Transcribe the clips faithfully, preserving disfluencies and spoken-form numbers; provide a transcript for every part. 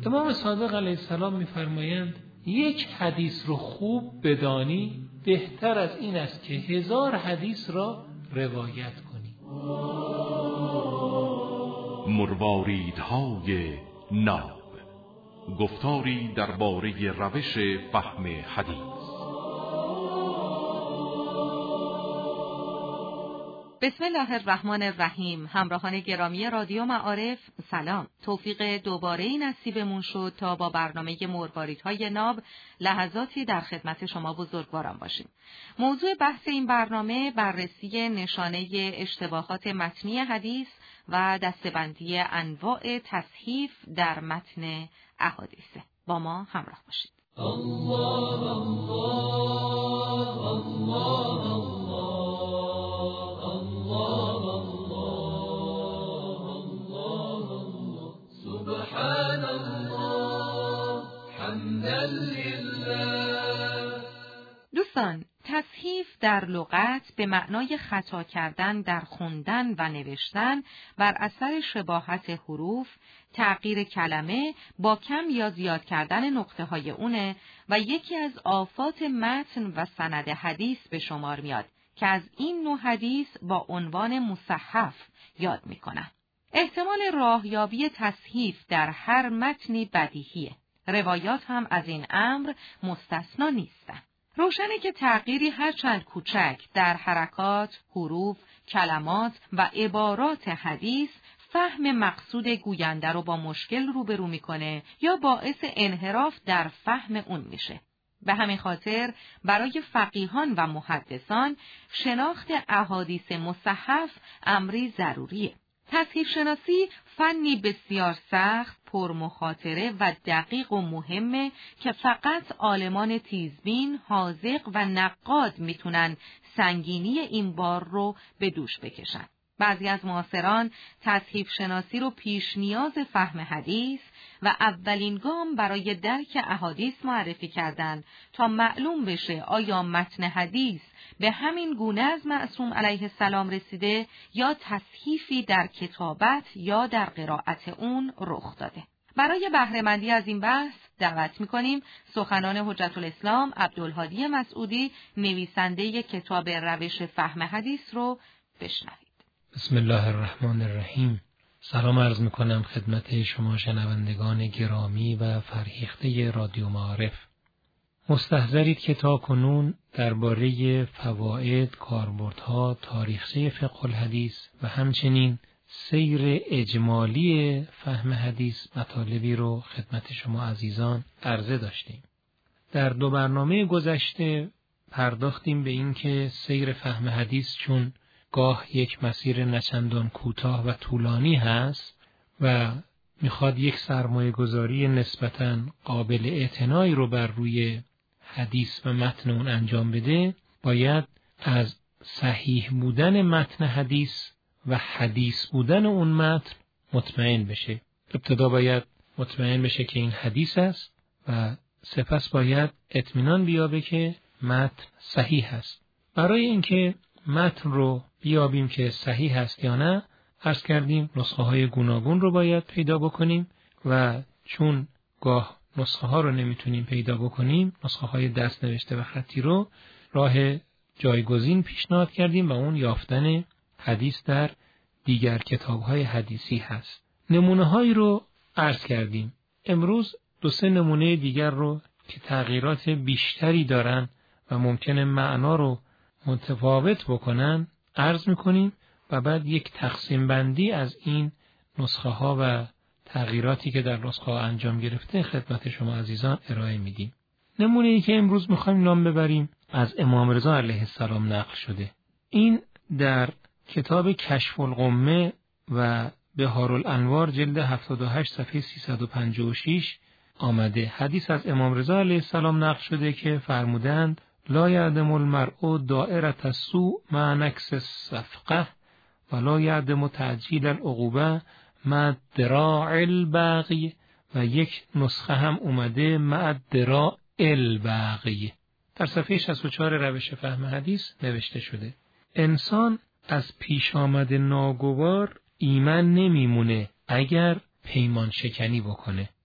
امام صادق علیه السلام می‌فرمایند یک حدیث رو خوب بدانی بهتر از این است که هزار حدیث را روایت کنی. مرواریدهای ناب، گفتاری درباره روش فهم حدیث. بسم الله الرحمن الرحیم. همراهان گرامی رادیو معارف سلام. توفیق دوباره نصیبمون شد تا با برنامه مرواریدهای ناب لحظاتی در خدمت شما بزرگواران باشیم. موضوع بحث این برنامه بررسی نشانه اشتباهات متنی حدیث و دسته‌بندی انواع تصحیف در متن احادیث. با ما همراه باشید. الله الله الله الله سبحان الله حمدا لله. دوستان، تصحیف در لغت به معنای خطا کردن در خوندن و نوشتن بر اثر شباهت حروف، تغییر کلمه با کم یا زیاد کردن نقطه های اونه و یکی از آفات متن و سند حدیث به شمار میاد که از این نوع حدیث با عنوان مصحف یاد میکنن. احتمال راهیابی تصحیف در هر متنی بدیهیه. روایات هم از این امر مستثنا نیستن. روشنه که تغییری هرچند کوچک در حرکات، حروف، کلمات و عبارات حدیث فهم مقصود گوینده رو با مشکل روبرو میکنه یا باعث انحراف در فهم اون میشه. به همین خاطر برای فقیهان و محدثان شناخت احادیث مصحف امری ضروریه. تصحیف شناسی فنی بسیار سخت، پرمخاطره و دقیق و مهمه که فقط عالمان تیزبین، حاذق و نقاد میتونن سنگینی این بار رو به دوش بکشن. بعضی از معاصران تصحیف شناسی رو پیش نیاز فهم حدیث و اولین گام برای درک احادیث معرفی کردن تا معلوم بشه آیا متن حدیث به همین گونه از معصوم علیه السلام رسیده یا تصحیفی در کتابت یا در قرائت اون رخ داده. برای بهره‌مندی از این بحث دعوت می‌کنیم سخنان حجت الاسلام عبدالهادی مسعودی، نویسنده کتاب روش فهم حدیث رو بشنوید. بسم الله الرحمن الرحیم. سلام عرض می‌کنم خدمت شما شنوندگان گرامی و فرهیخته رادیو معارف. مستحضرید که تا کنون درباره فواید، کاربردها، تاریخچه فقه الحدیث و همچنین سیر اجمالی فهم حدیث مطالبی رو خدمت شما عزیزان عرضه داشتیم. در دو برنامه گذشته پرداختیم به این که سیر فهم حدیث چون گاه یک مسیر نچندان کوتاه و طولانی هست و میخواد یک سرمایه گذاری نسبتاً قابل اعتنایی رو بر روی حدیث و متن اون انجام بده، باید از صحیح بودن متن حدیث و حدیث بودن اون متن مطمئن بشه. ابتدا باید مطمئن بشه که این حدیث است و سپس باید اطمینان بیابه که متن صحیح است. برای اینکه متن رو بیابیم که صحیح است یا نه، عرض کردیم نسخه های گوناگون رو باید پیدا بکنیم و چون گاه نسخه ها رو نمیتونیم پیدا بکنیم، نسخه های دست نوشته و خطی رو راه جایگزین پیشنهاد کردیم و اون یافتن حدیث در دیگر کتاب های حدیثی هست. نمونه هایی رو عرض کردیم. امروز دو سه نمونه دیگر رو که تغییرات بیشتری دارن و ممکنه معنا رو متفاوت بکنن عرض میکنیم و بعد یک تقسیم بندی از این نسخه ها و تغییراتی که در نسخه ها انجام گرفته خدمت شما عزیزان ارائه میدیم. نمونه ای که امروز میخوایم نام ببریم از امام رضا علیه السلام نقل شده. این در کتاب کشف الغمه و بهار الانوار جلد هفتاد و هشت صفحه سیصد و پنجاه و شش آمده. حدیث از امام رضا علیه السلام نقل شده که فرمودند لا یعدم المرء دائرة السوء مع نقص الصفقه ولا یعدم تعجیل العقوبه مع دراع الباقی، و یک نسخه هم اومده مع دراع الباقی. در صفحه شصت و چهار روش فهم حدیث نوشته شده انسان از پیش آمد ناگوار ایمن نمیمونه اگر پیمان شکنی بکنه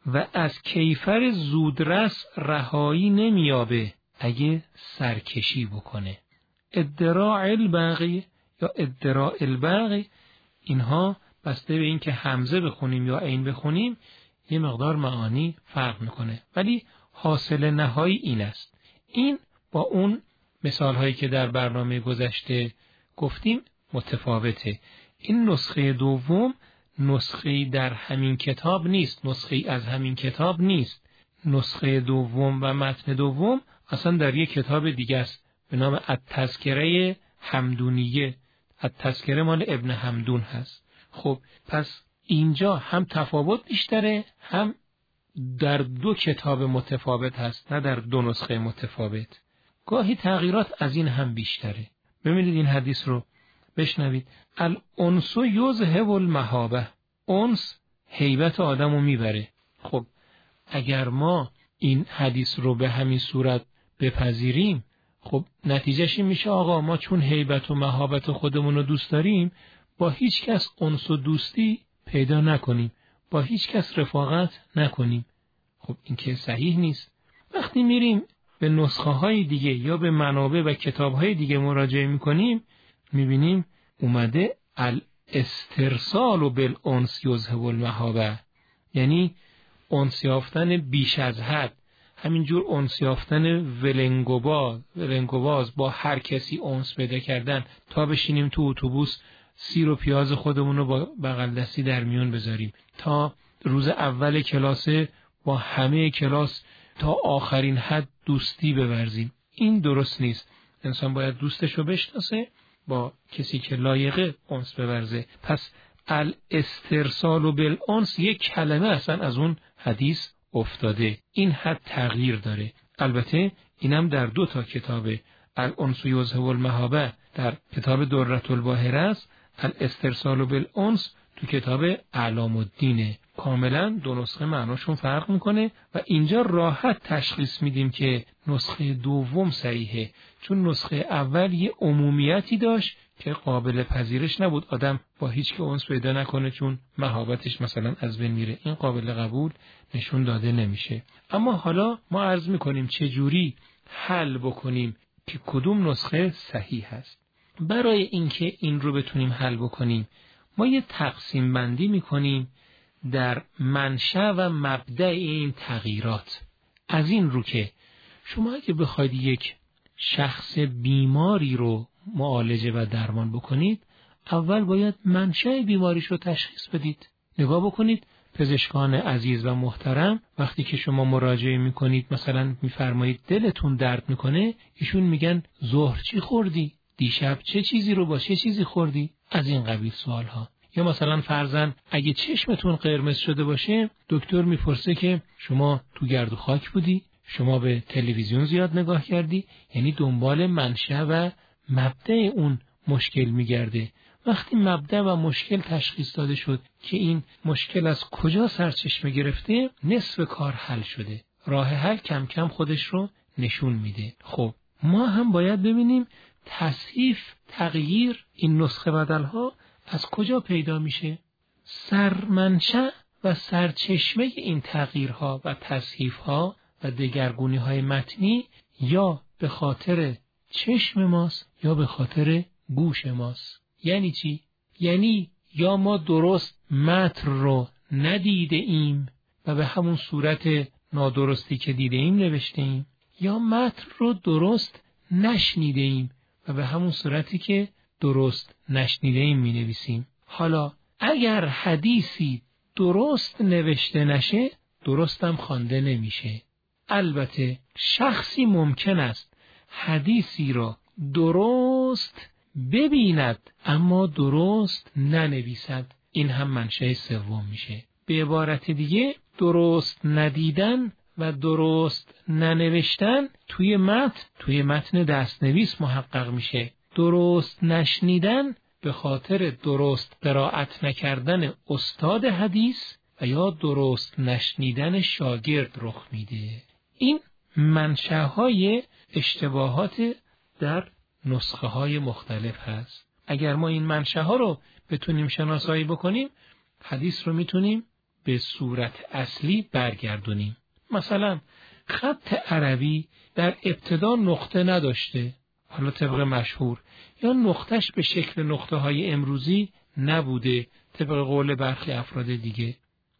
و از کیفر زودرس رهایی نمیابه اگه سرکشی بکنه. ادراع الباقی یا ادراع الباقی، اینها بسته به این که همزه بخونیم یا عین بخونیم یه مقدار معانی فرق میکنه، ولی حاصل نهایی این است. این با اون مثال هایی که در برنامه گذشته گفتیم متفاوته. این نسخه دوم نسخه در همین کتاب نیست، نسخه از همین کتاب نیست. نسخه دوم و متن دوم اصلا در یک کتاب دیگه است به نام التذکره حمدونیه. التذکره مال ابن حمدون هست. خب پس اینجا هم تفاوت بیشتره، هم در دو کتاب متفاوت هست، نه در دو نسخه متفاوت. گاهی تغییرات از این هم بیشتره. ببینید این حدیث رو بشنوید. الانس یذهب المهابه، انس هیبت آدمو میبره. خب اگر ما این حدیث رو به همین صورت بپذیریم، خب نتیجهش این میشه آقا ما چون هیبت و مهابت خودمون رو دوست داریم با هیچ کس انس و دوستی پیدا نکنیم، با هیچ کس رفاقت نکنیم. خب این که صحیح نیست. وقتی میریم به نسخه های دیگه یا به منابع و کتاب های دیگه مراجعه میکنیم، میبینیم اومده الاسترسال بالانس یذهب المهابه، یعنی انس یافتن بیش از حد. همینجور انس یافتن ولنگوباز ولنگوباز با هر کسی انس پیدا کردن تا بشینیم تو اتوبوس سیر و پیاز خودمون رو با بغل دستی در میون بذاریم، تا روز اول کلاس با همه کلاس تا آخرین حد دوستی بورزیم. این درست نیست. انسان باید دوستش رو بشناسه، با کسی که لایقه انس بورزه. پس الاسترسال بالانس یک کلمه اصلا از اون حدیث افتاده. این حد تغییر داره. البته اینم در دو تا کتابه. الانس یذهب المهابه در کتاب درة الباهره است، الاسترسال بالانس تو کتاب اعلام الدینه. کاملا دو نسخه معناشون فرق میکنه و اینجا راحت تشخیص میدیم که نسخه دوم صحیحه، چون نسخه اول یه عمومیتی داشت که قابل پذیرش نبود آدم با هیچ که انس پیدا نکنه چون مهابتش مثلا از بین میره. این قابل قبول نشون داده نمیشه. اما حالا ما عرض میکنیم چه جوری حل بکنیم که کدوم نسخه صحیح هست. برای اینکه این رو بتونیم حل بکنیم ما یه تقسیم بندی میکنیم در منشأ و مبدأ این تغییرات. از این رو که شما اگه بخواید یک شخص بیماری رو معالجه و درمان بکنید، اول باید منشأ بیماریش رو تشخیص بدید. نگاه بکنید پزشکان عزیز و محترم وقتی که شما مراجعه میکنید، مثلا میفرمایید دلتون درد میکنه، ایشون میگن ظهر چی خوردی؟ دیشب چه چیزی رو با چه چیزی خوردی؟ از این قبیل سوال ها. یا مثلا فرضاً اگه چشمتون قرمز شده باشه، دکتر میپرسه که شما تو گرد و خاک بودی؟ شما به تلویزیون زیاد نگاه کردی؟ یعنی دنبال منشأ و مبدأ اون مشکل میگرده. وقتی مبدأ و مشکل تشخیص داده شد که این مشکل از کجا سرچشمه گرفته، نصف کار حل شده. راه حل کم کم خودش رو نشون میده. خب ما هم باید ببینیم تصحیف، تغییر، این نسخه بدلها از کجا پیدا میشه؟ سرمنشأ و سرچشمه این تغییرها و تصحیفها و دگرگونی‌های متنی یا به خاطر چشم ماست یا به خاطر گوش ماست. یعنی چی؟ یعنی یا ما درست متن رو ندیده ایم و به همون صورت نادرستی که دیده ایم نوشته ایم، یا متن رو درست نشنیده ایم و به همون صورتی که درست نشنیده ایم می نویسیم. حالا اگر حدیثی درست نوشته نشه، درستم خوانده نمیشه. البته شخصی ممکن است حدیثی را درست ببیند اما درست ننویسد. این هم منشأ سوم میشه. به عبارت دیگه درست ندیدن و درست ننوشتن توی متن توی متن دستنویس محقق میشه. درست نشنیدن به خاطر درست قرائت نکردن استاد حدیث و یا درست نشنیدن شاگرد رخ میده. این منشأهای اشتباهات در نسخه های مختلف هست. اگر ما این منشأها رو بتونیم شناسایی بکنیم، حدیث رو میتونیم به صورت اصلی برگردونیم. مثلا خط عربی در ابتدا نقطه نداشته، حالا طبق مشهور، یا نقطهش به شکل نقطه های امروزی نبوده طبق قول برخی افراد دیگه،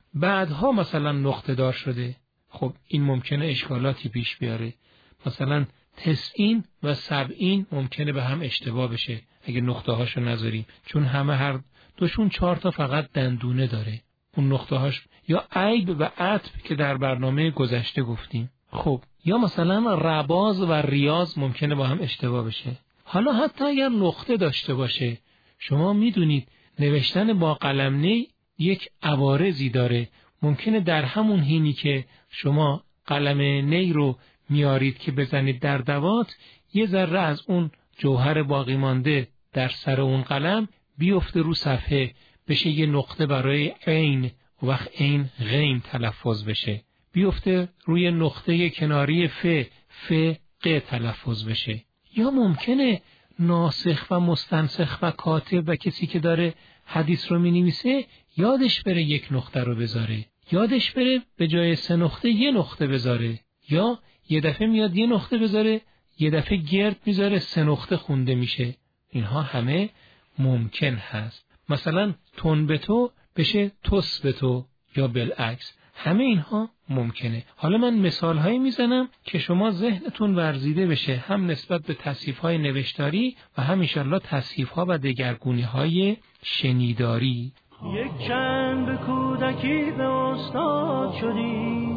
بعدها مثلا نقطه دار شده. خب این ممکنه اشکالاتی پیش بیاره. مثلا تسعین و سبعین ممکنه به هم اشتباه بشه اگه نقطه هاشو نذاریم، چون همه هر دوشون چهار تا فقط دندونه داره اون نقطه هاش، یا عیب و عطف که در برنامه گذشته گفتیم. خب یا مثلا رباز و ریاض ممکنه با هم اشتباه بشه. حالا حتی اگر نقطه داشته باشه، شما میدونید نوشتن با قلم نی یک عوارضی داره. ممکنه در همون حینی که شما قلم نی رو میارید که بزنید در دوات، یه ذره از اون جوهر باقی مانده در سر اون قلم بیفته رو صفحه، بشه یه نقطه برای عین، وقت عین غین تلفظ بشه، بیفته روی نقطه کناری ف ف ق تلفظ بشه. یا ممکنه ناسخ و مستنسخ و کاتب و کسی که داره حدیث رو می نویسه یادش بره یک نقطه رو بذاره، یادش بره به جای سه نقطه یه نقطه بذاره، یا یه دفعه میاد یه نقطه بذاره، یه دفعه گرد میذاره سه نقطه خونده میشه. اینها همه ممکن هست. مثلا تون به تو بشه توس به تو یا بالعکس، همه اینها ممکنه. حالا من مثال هایی میزنم که شما ذهنتون ورزیده بشه، هم نسبت به تصحیف های نوشتاری و هم انشالله تصحیف ها و دگرگونی های شنیداری. یک چند به کودکی به استاد شدی،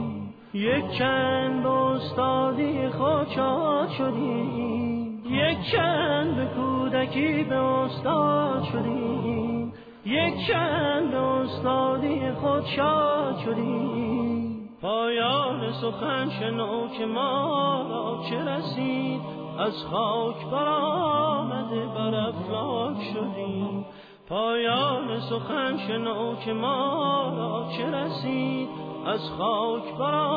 یک چند به استادی خاکات شدی، یک چند به کودکی به استاد شدی، یک چند به استادی خود شاد شدی. پایان سخن شنو که ما را چه رسید، از خاک برآمده بر افلاک شدیم. پایان سخن شنو که ما را چه رسید، از خاک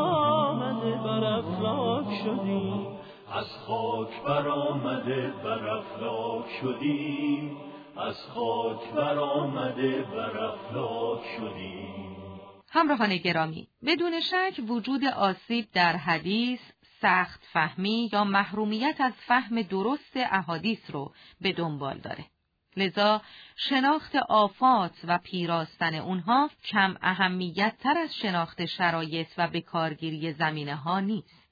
برآمده بر افلاک شدیم. از خاک برآمده بر افلاک شدیم، از خاک برآمده بر افلاک شدیم. همراهان گرامی، بدون شک وجود آسیب در حدیث، سخت فهمی یا محرومیت از فهم درست احادیث رو به دنبال داره. لذا شناخت آفات و پیراستن اونها کم اهمیت تر از شناخت شرایط و بکارگیری زمینه ها نیست.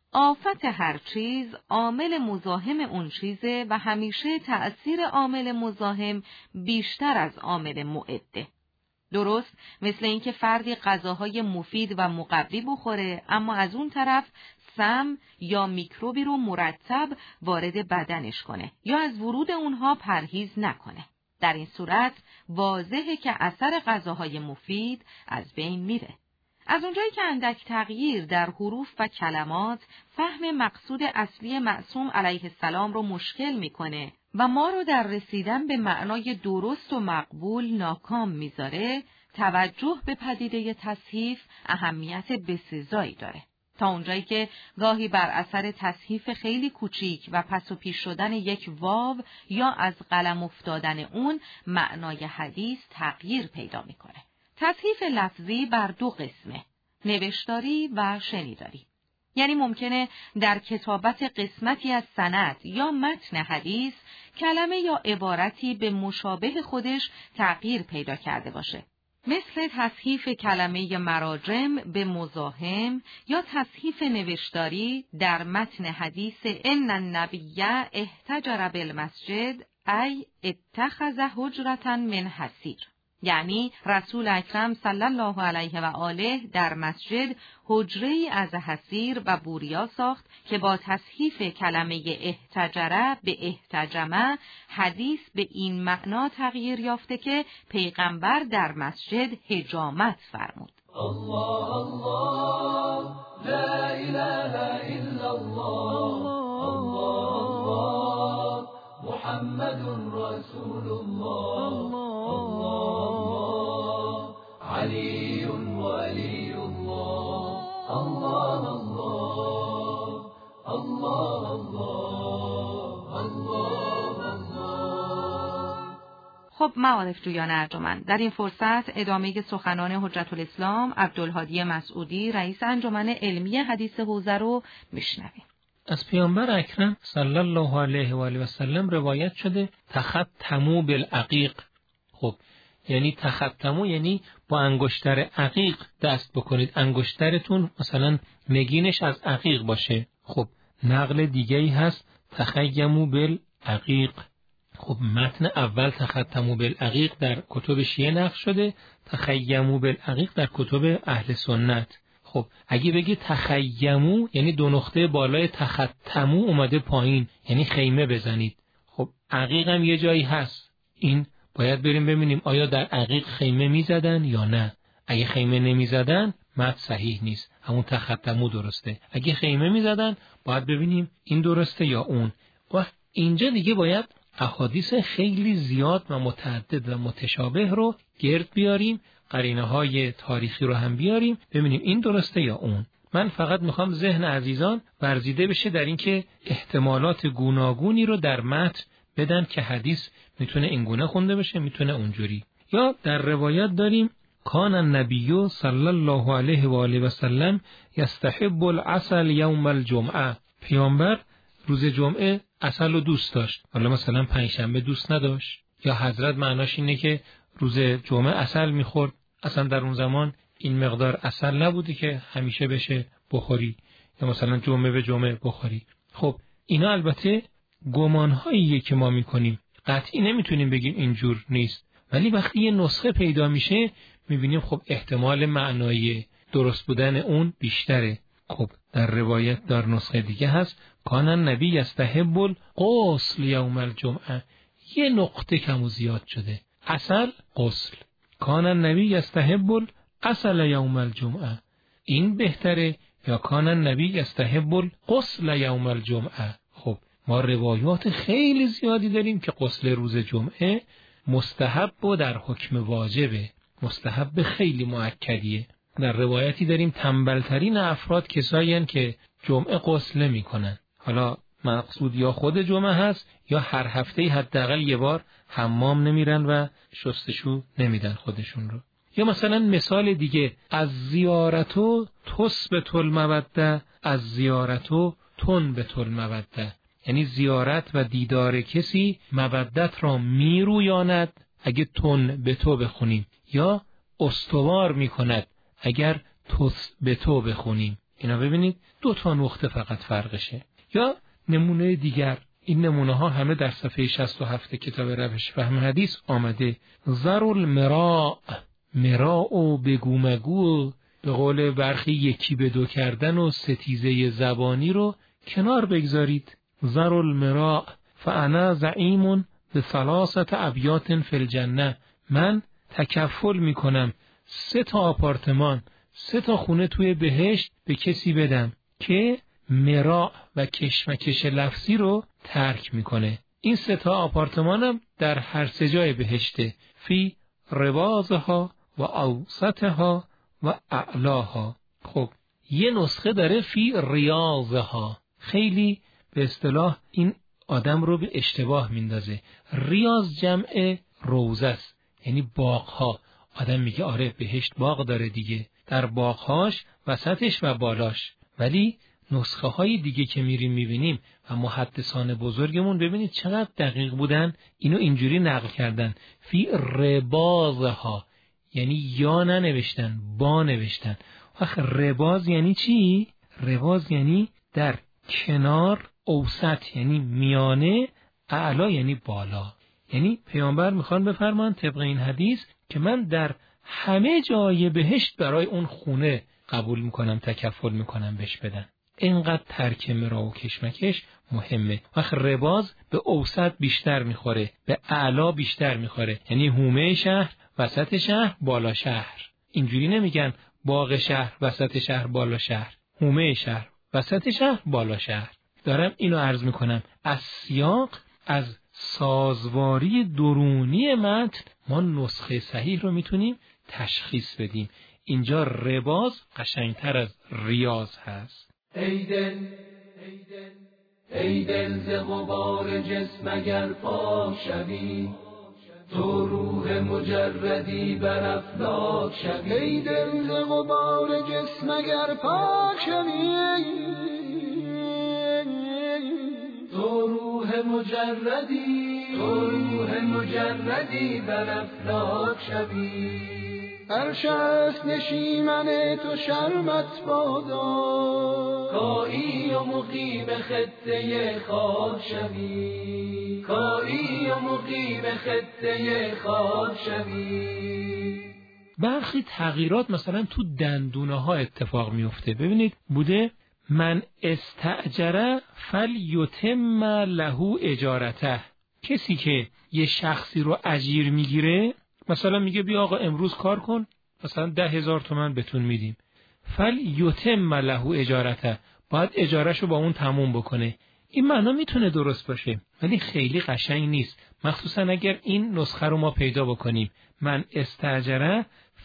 آفت هر چیز عامل مزاحم اون چیزه و همیشه تأثیر عامل مزاحم بیشتر از عامل معده. درست مثل اینکه فردی غذاهای مفید و مقوی بخوره اما از اون طرف سم یا میکروبی رو مرتب وارد بدنش کنه یا از ورود اونها پرهیز نکنه. در این صورت واضحه که اثر غذاهای مفید از بین میره. از اونجایی که اندک تغییر در حروف و کلمات فهم مقصود اصلی معصوم علیه السلام رو مشکل میکنه و ما رو در رسیدن به معنای درست و مقبول ناکام میذاره، توجه به پدیده تصحیف اهمیت بسزایی داره. تا اونجایی که گاهی بر اثر تصحیف خیلی کوچیک و پس و پیش شدن یک واو یا از قلم افتادن اون معنای حدیث تغییر پیدا میکنه. تصحیف لفظی بر دو قسمه، نوشتاری و شنیداری. یعنی ممکنه در کتابت قسمتی از سند یا متن حدیث کلمه یا عبارتی به مشابه خودش تغییر پیدا کرده باشه، مثل تصحیف کلمه مراجم به مزاحم یا تصحیف نوشتاری در متن حدیث ان النبی احتجر بالمسجد ای اتخذ حجرة من حصیر. یعنی رسول اکرم صلی الله علیه و آله در مسجد حجره‌ای از حصیر و بوریا ساخت که با تصحیف کلمه احتجره به احتجمه حدیث به این معنا تغییر یافته که پیغمبر در مسجد حجامت فرمود. الله الله لا اله الا الله، الله الله محمد رسول الله، علی ولی الله، الله الله الله الله الله. خب خب معارف جویان ارجمند، در این فرصت ادامه سخنان حجت الاسلام عبدالهادی مسعودی رئیس انجمن علمی حدیث حوزه رو میشنویم. از پیامبر اکرم صلی الله علیه و آله و سلم روایت شده تختموا بالعقیق. خب یعنی تختموا یعنی با انگشتر عقیق دست بکنید، انگشترتون مثلا نگینش از عقیق باشه. خب نقل دیگه‌ای هست تخیموا بالعقیق. خب متن اول تختموا بالعقیق در کتب شیعه نقل شده، تخیموا بالعقیق در کتب اهل سنت. خب اگه بگی تخیموا یعنی دو نقطه بالای تختموا اومده پایین، یعنی خیمه بزنید. خب عقیق هم یه جایی هست، این باید بریم ببینیم آیا در عقیق خیمه میزدن یا نه. اگه خیمه نمیزدن متن صحیح نیست، همون تختموا درسته. اگه خیمه میزدن باید ببینیم این درسته یا اون. و اینجا دیگه باید احادیث خیلی زیاد و متعدد و متشابه رو گرد بیاریم، قرینه های تاریخی رو هم بیاریم، ببینیم این درسته یا اون. من فقط میخوام ذهن عزیزان ورزیده بشه در اینکه احتمالات گوناگونی رو در متن بدن که حدیث میتونه اینگونه خونده بشه، میتونه اونجوری. یا در روایت داریم کان النبی صلی الله علیه و آله و سلم یستحب العسل یوم الجمعه. پیامبر روز جمعه عسل رو دوست داشت. حالا مثلا پنجشنبه دوست نداشت، یا حضرت معناش اینه که روز جمعه عسل میخورد. اصلا در اون زمان این مقدار عسل نبودی که همیشه بشه بخوری، یا مثلا جمعه به جمعه بخوری. خب اینا البته گمانهاییه که ما میکنیم، قطعی نمیتونیم بگیم اینجور نیست، ولی وقتی یه نسخه پیدا میشه میبینیم خب احتمال معنایی درست بودن اون بیشتره. خب در روایت در نسخه دیگه هست کان النبی یستحب الغسل یوم الجمعه، یه نقطه کم و زیاد شده، عسل غسل. کان النبی یستحب العسل یوم الجمعه، این بهتره یا کان النبی یستحب الغسل یوم الجمعه. خب ما روایات خیلی زیادی داریم که غسل روز جمعه مستحب و در حکم واجبه، مستحب خیلی مؤکدیه. در روایتی داریم تنبلترین افراد کسایی هستند که جمعه غسل نمی‌کنن. حالا مقصود یا خود جمعه هست یا هر هفته حداقل یه بار حمام نمیرن و شستشو نمیدن خودشون رو. یا مثلا مثال دیگه از زیارتو تثبت الموده از زیارتو تنبت الموده، یعنی زیارت و دیدار کسی مودت را میرویاند اگه تن به تو بخونیم، یا استوار میکند اگر تث به تو بخونیم. اینا ببینید دو تا نقطه فقط فرقشه. یا نمونه دیگر، این نمونه ها همه در صفحه شصت و هفت کتاب روش فهم حدیث آمده. ذر المراء، مراء و بگو مگو، به قول برخی یکی به دو کردن و ستیزه زبانی رو کنار بگذارید. ذر المراء فانا زعیم به ثلاثه ابیات فی الجنه، من تکفل میکنم سه تا آپارتمان، سه تا خونه توی بهشت به کسی بدم که مراء و کشمکش لفظی رو ترک میکنه. این سه تا آپارتمانم در هر سه جای بهشته، فی ربازها و اوسطها و اعلاها. خب یه نسخه داره فی ریاضها، خیلی به اصطلاح این آدم رو به اشتباه میندازه. ریاض جمع روزه است، یعنی باغها. آدم میگه آره بهشت باغ داره دیگه، در باغهاش وسطش و بالاش. ولی نسخه های دیگه که میریم میبینیم و محدثان بزرگمون ببینید چقدر دقیق بودن، اینو اینجوری نقل کردن فی ربازها، یعنی یا ننوشتن با نوشتن. آخه رباز یعنی چی؟ رباز یعنی در کنار، اوسط یعنی میانه، اعلا یعنی بالا. یعنی پیامبر میخوان بفرمان طبق این حدیث که من در همه جای بهشت برای اون خونه قبول میکنم، تکفل میکنم بهش بدن. اینقدر ترک مرا و کشمکش مهمه. وقت رباز به اوسط بیشتر میخوره، به اعلا بیشتر میخوره، یعنی حومه شهر، وسط شهر، بالا شهر. اینجوری نمیگن باغ شهر، وسط شهر، بالا شهر. حومه شهر، وسط شهر، بالا شهر. دارم اینو عرض میکنم از سیاق، از سازواری درونی متن ما نسخه صحیح رو میتونیم تشخیص بدیم. اینجا رباز قشنگتر از ریاض هست. ای دل ای دل ز غبار جسم اگر پاک شوی، تو روح مجردی بر افلاک شوی، ای دل ز غبار جسم اگر پاک شوی، تو روح مجردی، تو روح مجردی بر افلاک شوی. هر شخص نشیمن تو شرمت بادا، کایی و مقیم خطه خاک شوی، کایی و مقیم خطه خاک شوی. برخی تغییرات مثلا تو دندونه ها اتفاق میفته. ببینید بوده من استأجره فلیتم له اجارته، کسی که یه شخصی رو اجیر میگیره، مثلا میگه بیا آقا امروز کار کن، مثلا ده هزار تومن بهتون میدیم، فلیتم له اجارته، باید اجارهشو با اون تموم بکنه. این معنا میتونه درست باشه ولی خیلی قشنگ نیست، مخصوصا اگر این نسخه رو ما پیدا بکنیم من استأجره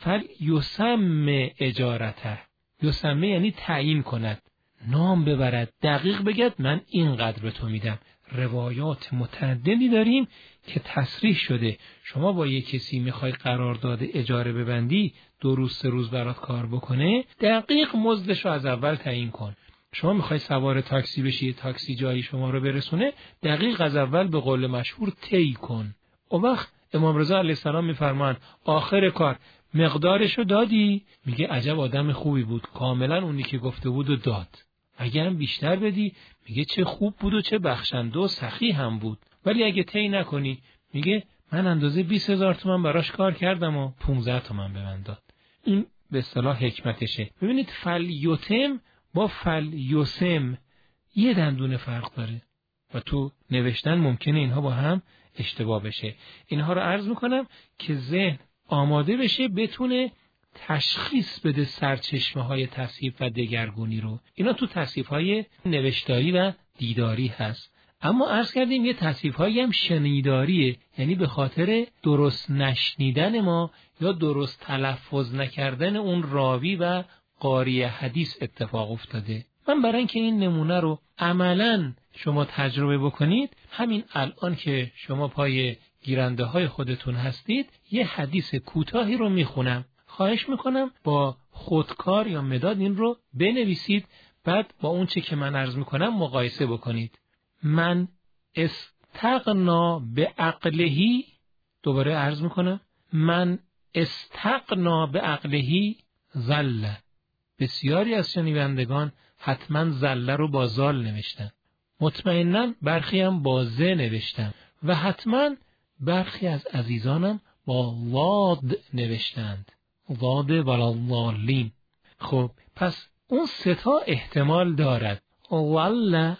فلیسم اجارته. یسمه یعنی تعیین کند، نام ببرد، دقیق بگد من اینقدر به تو میدم. روایات متعددی داریم که تصریح شده شما با یک کسی میخوای قرارداد اجاره ببندی، دو روز سه روز برات کار بکنه، دقیق مزدشو از اول تعیین کن. شما میخوای سوار تاکسی بشی، تاکسی جایی شما رو برسونه، دقیق از اول به قول مشهور طی کن. اون وقت امام رضا علیه السلام میفرمان آخر کار مقدارشو دادی؟ میگه عجب آدم خوبی بود، کاملا اونی که گفته بود و داد. اگه هم بیشتر بدی میگه چه خوب بود و چه بخشنده و سخی هم بود. ولی اگه طی نکنی میگه من اندازه بیست هزار تومن براش کار کردم و پانزده تومن به من داد. این به اصطلاح حکمتشه. ببینید فلیتم با فلیسم یه دندونه فرق داره و تو نوشتن ممکنه اینها با هم اشتباه بشه. اینها رو عرض میکنم که ذهن آماده بشه بتونه تشخیص بده سرچشمه های تصحیف و دگرگونی رو. اینا تو تصحیف های نوشتاری و دیداری هست. اما عرض کردیم یه تصحیف هایی هم شنیداریه، یعنی به خاطر درست نشنیدن ما یا درست تلفظ نکردن اون راوی و قاری حدیث اتفاق افتاده. من برای اینکه این نمونه رو عملاً شما تجربه بکنید، همین الان که شما پای گیرنده های خودتون هستید یه حدیث کوتاهی رو میخونم. خواهش میکنم با خودکار یا مداد این رو بنویسید، بعد با اون چه که من عرض میکنم مقایسه بکنید. من استغنا به عقلهی، دوباره عرض میکنم، من استغنا به عقلهی ظل. بسیاری از شنوندگان حتما ظل رو با زال نوشتن، مطمئناً برخی هم با ز نوشتن و حتما برخی از عزیزانم با واد نوشتند، واد ولالین. خب پس اون سه تا احتمال دارد، ول،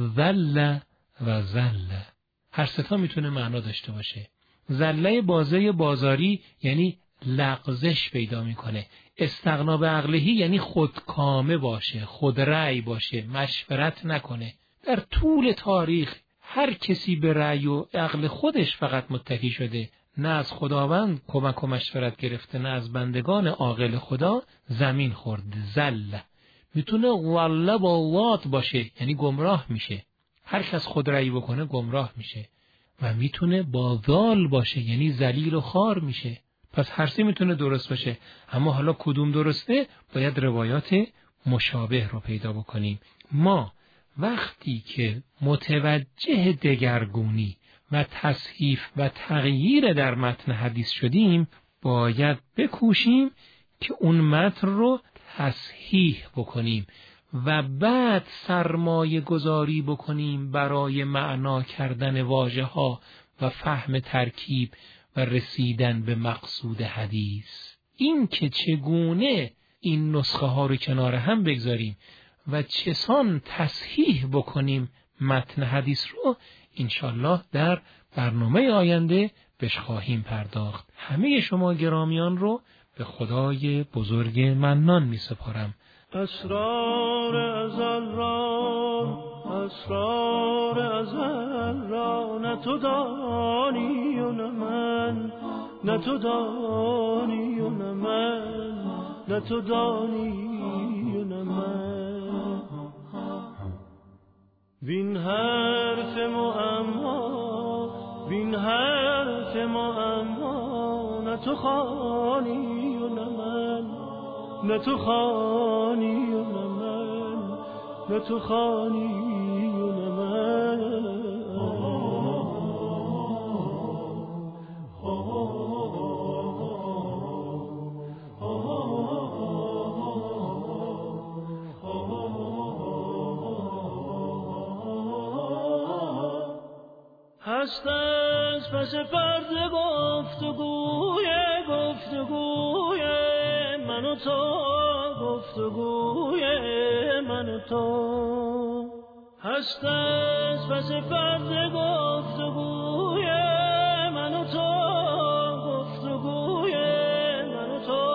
ذل و زل. هر سه تا میتونه معنا داشته باشه. زله بازه بازاری یعنی لغزش پیدا میکنه. استغنا به عقلهی یعنی خودکامه باشه، خودرأی باشه، مشورت نکنه. در طول تاریخ هر کسی به رأی و عقل خودش فقط متکی شده، نه از خداوند کمک و مشورت گرفته، نه از بندگان عاقل خدا زمین خورده. زل میتونه والله با وات باشه یعنی گمراه میشه، هر کس خود رأی بکنه گمراه میشه. و میتونه با ذال باشه یعنی ذلیل و خوار میشه. پس هر سه میتونه درست باشه، اما حالا کدوم درسته باید روایات مشابه رو پیدا بکنیم. ما وقتی که متوجه دگرگونی و تصحیف و تغییر در متن حدیث شدیم باید بکوشیم که اون متن رو تصحیح بکنیم و بعد سرمایه گذاری بکنیم برای معنا کردن واژه ها و فهم ترکیب و رسیدن به مقصود حدیث. این که چگونه این نسخه ها رو کنار هم بگذاریم و چسان تصحیح بکنیم متن حدیث رو انشالله در برنامه آینده بهش خواهیم پرداخت. همه شما گرامیان رو به خدای بزرگ منان می سپارم. اسرار ازل را، اسرار ازل را، نه تو دانی و نه من، نه تو دانی و نه من، نه تو دانی و نه من. وین حرف معما، وین حرف معما تو خوانی و نه من، نه تو خوانی و نه من، نه تو خوانی و نه من. هست از پس پرده گفتگوی گفتگوی من و تو، گفتگوی من و تو. هست از پس پرده گفتگوی من و تو، گفتگوی من و تو.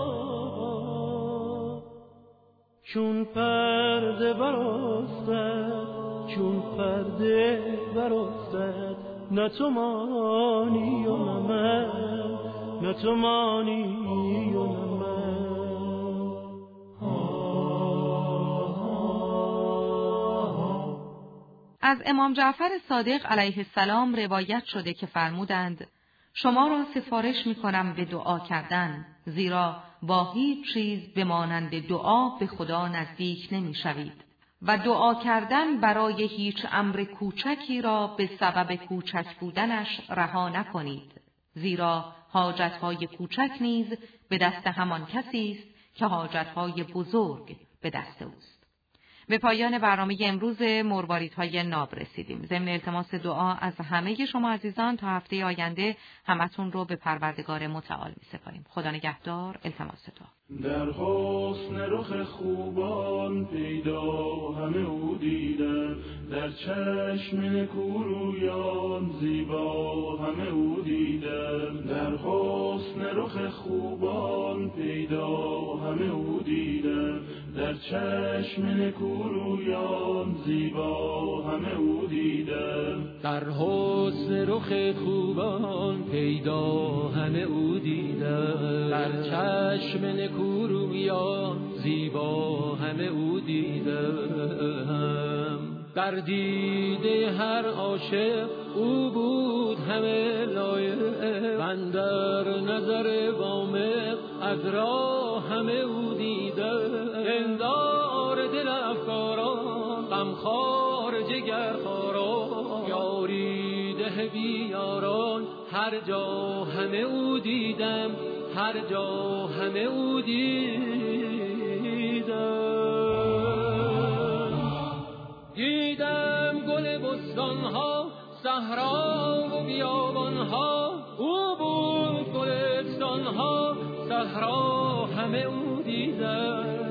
چون پرده برافتد، چون پرده برافتد، نه تو مانی و نه من، نه تو مانی و نه من. از امام جعفر صادق علیه السلام روایت شده که فرمودند شما را سفارش می کنم به دعا کردن، زیرا با هیچ چیز به مانند دعا به خدا نزدیک نمی شوید و دعا کردن برای هیچ امر کوچکی را به سبب کوچک بودنش رها نکنید، زیرا حاجتهای کوچک نیز به دست همان کسی است که حاجتهای بزرگ به دست اوست. به پایان برنامه امروز مرواریدهای ناب رسیدیم. ضمن التماس دعا از همه شما عزیزان تا هفته آینده همتون رو به پروردگار متعال می سپاریم. خدا نگهدار. التماس دعا. در حسن رخ خوبان پیدا همه او دیدم، در چشم نکورویان زیبا همه او دیدم. در حسن رخ خوبان پیدا همه او دیدم، در چشم نکورویان زیبا همه او دیدم. در حسن رخ خوبان پیدا همه او دیدم، در چشم نکورویان زیبا همه او دیدم. در دیده هر عاشق او بود همه لایق، من در نظر وامق از راه همه او دیدم. اندار دل افکاران، غمخوار جگرخواران، یاری ده بیاران، هر جا همه او دیدم، هر جا همه او دیدم. دیدم گل بستانها، صحرا و بیابانها، او بود گلستانها، صحرا همه او دیدم.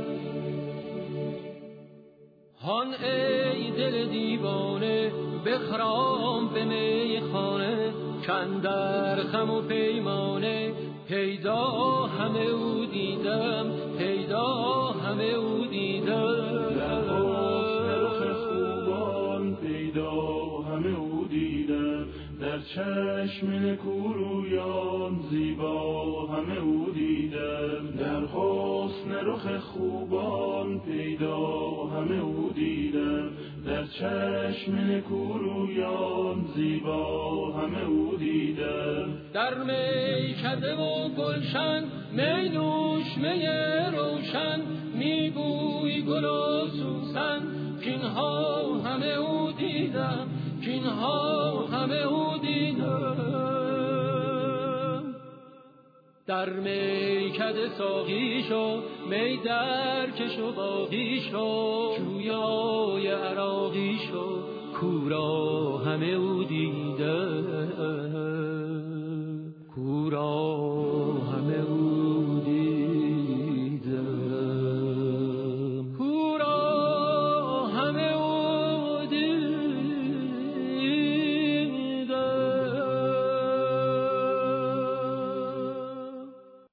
هان ای دل دیوانه بخرام به میخانه، کاندر خم و پیمانه پیدا همه او دیدم، پیدا همه او دیدم. در حسن رخ خوبان پیدا همه او دیدم، در چشم نکورویان زیبا همه او دیدم. در حسن رخ خوبان پیدا همه او دیدم، در چشم نکورویان زیبا همه او دیدم. در میکده و گلشن می نوش می روشن، میگوی گل و سوسن، کینها همه او دیدم، کینها همه او دیدم. در میکده ساقی شو، می در کش و باقی شو، جویای عراقی شو، کورا همه او دیدم.